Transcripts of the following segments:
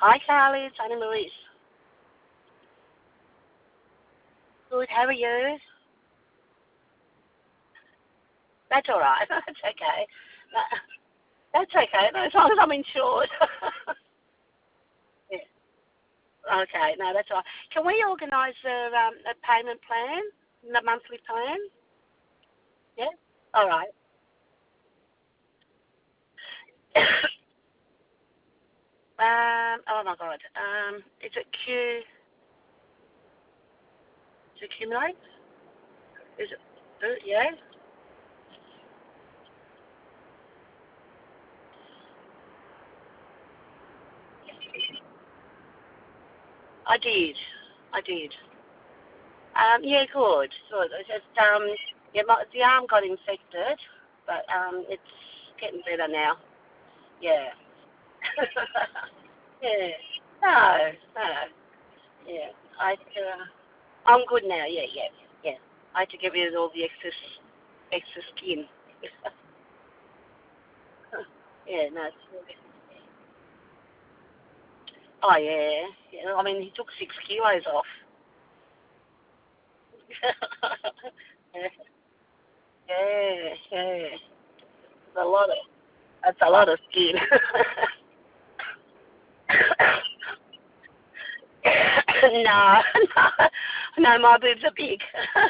Hi, Carly. It's Anna Louise. Good. How are you? That's all right. That's okay. That's okay. As long as I'm insured. Yeah. Okay. No, that's all right. Can we organise a payment plan, the monthly plan? Yeah. All right. Oh my God. Is it Q? Is it accumulate? Is it? Yeah. I did. I did. Yeah. Good. Good. It's just yeah, the arm got infected, but it's getting better now. Yeah. Yeah. No, no. Yeah. I'm good now. Yeah, yeah, yeah. I had to get rid of all the excess skin. Yeah, no. Oh yeah. Yeah. I mean, he took 6 kilos off. Yeah, yeah, yeah. It's a lot of. That's a lot of skin. No, no, no. My boobs are big.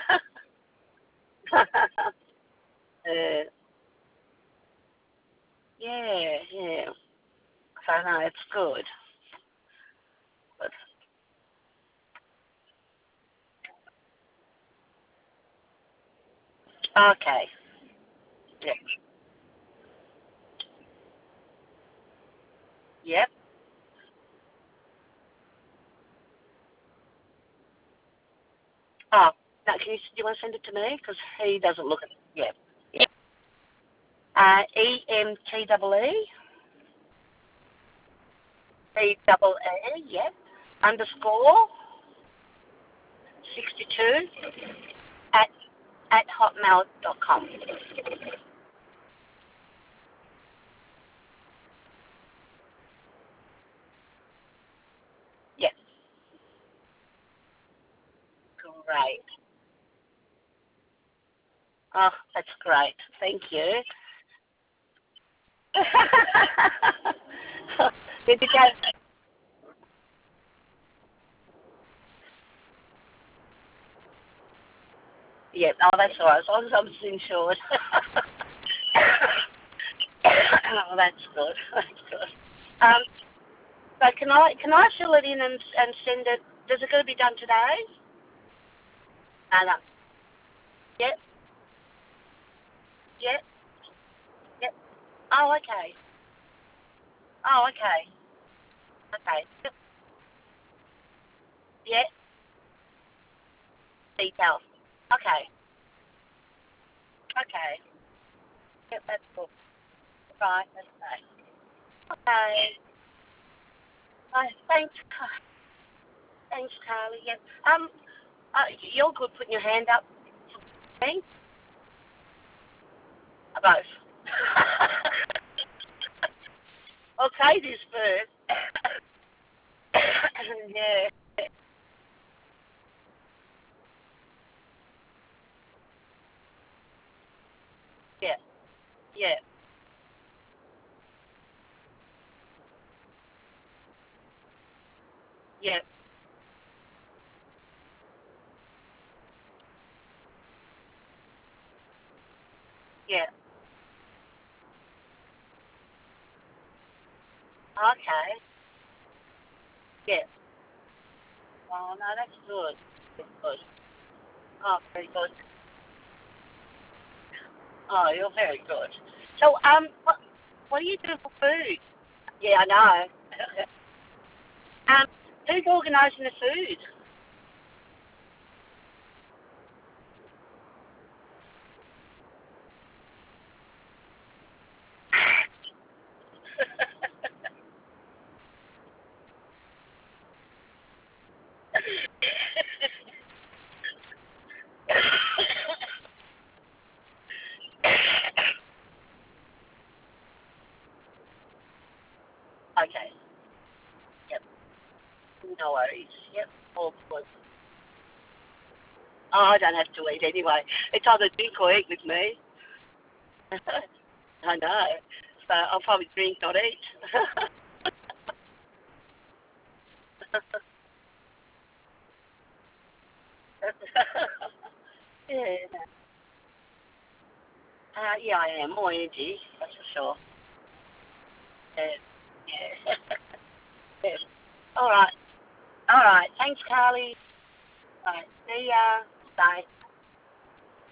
uh, yeah, yeah. So no, it's good. But, okay. Yeah. Yep. Oh, now can you, do you want to send it to me? Because he doesn't look at it. Yeah. Yeah. EMTEE, BEE, yep, underscore 62 at, at hotmail.com. Yes. Great. Oh, that's great. Thank you. Did you go? Yeah, oh, that's all right. As long as I'm insured. Oh, that's good. That's good. Um, so can I fill it in and send it? Does it got to be done today? No. Yep. Yep. Yep. Oh, okay. Oh, okay. Okay. Yep. Yep. Details. Okay. Okay. Yep. That's cool. Right. That's nice. Okay. Thanks. Thanks, Carly. Yep. You're good putting your hand up. Me? Both. Okay, this first. Yeah. Yeah. Yeah. Yeah. Yeah. Okay. Yeah. Oh no, that's good. That's good. Oh, very good. Oh, you're very good. So, what do you do for food? Yeah, I know. Who's organising the food? Okay. Yep. No worries. Yep, all good. Oh, I don't have to eat anyway. It's either drink or eat with me. I know. So I'll probably drink, not eat. Yeah. Yeah, I am. More energy, that's for sure. Yeah. Yeah. Yeah. All right. All right. Thanks, Carly. All right. See ya. Bye.